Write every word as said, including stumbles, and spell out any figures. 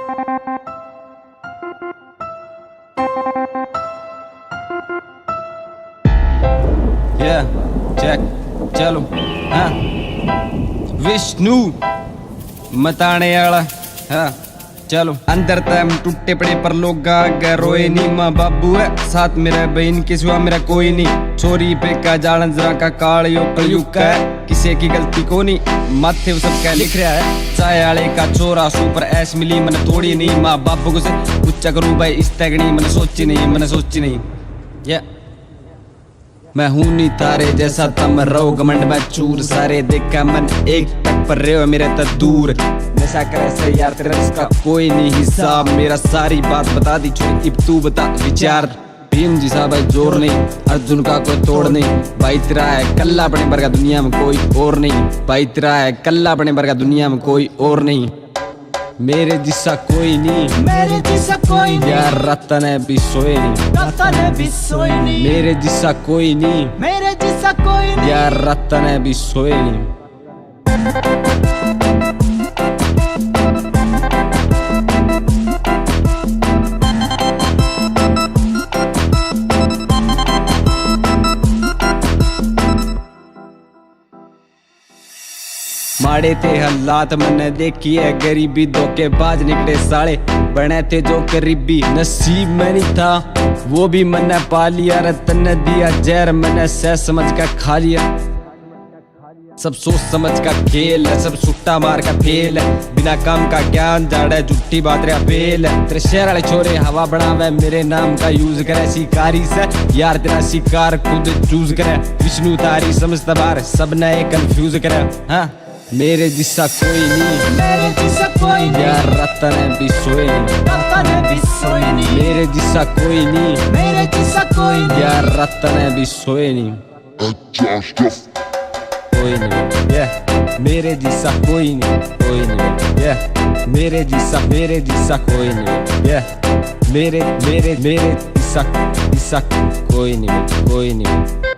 Yeah, check, चलो हाँ विष्णु मताने वाला हाँ चलो अंदर तम टूटे पड़े पर लोग गा रोए नहीं। माँ बाबू है साथ मेरा बहन के सिवा मेरा कोई नहीं। छोरी पे का जालन जरा का काल यो कलयुग का है, किसी की गलती को नहीं माथे वो सब क्या लिख रहा है। चाय आले का चोरा सुपर ऐस मिली मैंने थोड़ी नहीं। माँ बाबू को से उच्चा करूँ भाई इस तगनी मैंने सोची नहीं मैंने सोची नहीं। या मैं हूं नहीं तारे जैसा तम रहो घमंड में चूर। सारे देखा मन एक तक पर रहे हो मेरे तक दूर। नशा करे से यार तेरा इसका कोई नहीं हिसाब। मेरा सारी बात बता दी छोड़ अब तू बता विचार। भीम जी साहब है जोर नहीं, अर्जुन का कोई तोड़ नहीं। भाई तेरा है कल्ला अपने वर्गा दुनिया में कोई और नहीं। भाई तेरा है कल्ला अपने वर्गा दुनिया में कोई और नहीं। मेरे जिस्सा कोई नहीं, मेरे जैसा कोई नहीं। यार रतन है भी सोए नहीं, रतन है भी सोई नहीं। मेरे जिस्सा कोई नहीं, मेरे जैसा कोई नहीं। यार रतन है भी सोए नहीं। माड़े थे हालात मैंने देखी है गरीबी, धोखेबाज निकले साले बने थे जो करीबी। नसीब में नहीं था वो भी मैंने पा लिया, रतन ने दिया जहर मैंने सह समझ का खा लिया। सब सोच समझ का खेल है, सब सुट्टा मार का फेल है। बिना काम का ज्ञान जाड़ा जुट्टी बात रहा फेल है। तेरे शहर वाले छोरे हवा बढ़ावे मेरे नाम का यूज करे शिकारी से। यार तेरा शिकार खुद चूज करे। विष्णु तारी समझता बार सब नए कंफ्यूज करे। हाँ मेरे जिस्सा कोई नहीं, मेरे जैसा कोई नहीं। यार रतन है भी सोए नहीं, रतन है भी सोई नहीं। मेरे जिस्सा कोई नहीं, मेरे जैसा कोई नहीं। यार रतन है भी सोए नहीं कोई नहीं। yeah. मेरे जिस्सा कोई नहीं कोई नहीं। yeah. मेरे जिस्सा मेरे जिस्सा कोई नहीं। yeah. मेरे मेरे मेरे जिस्सा जिस्सा कोई नहीं कोई नहीं।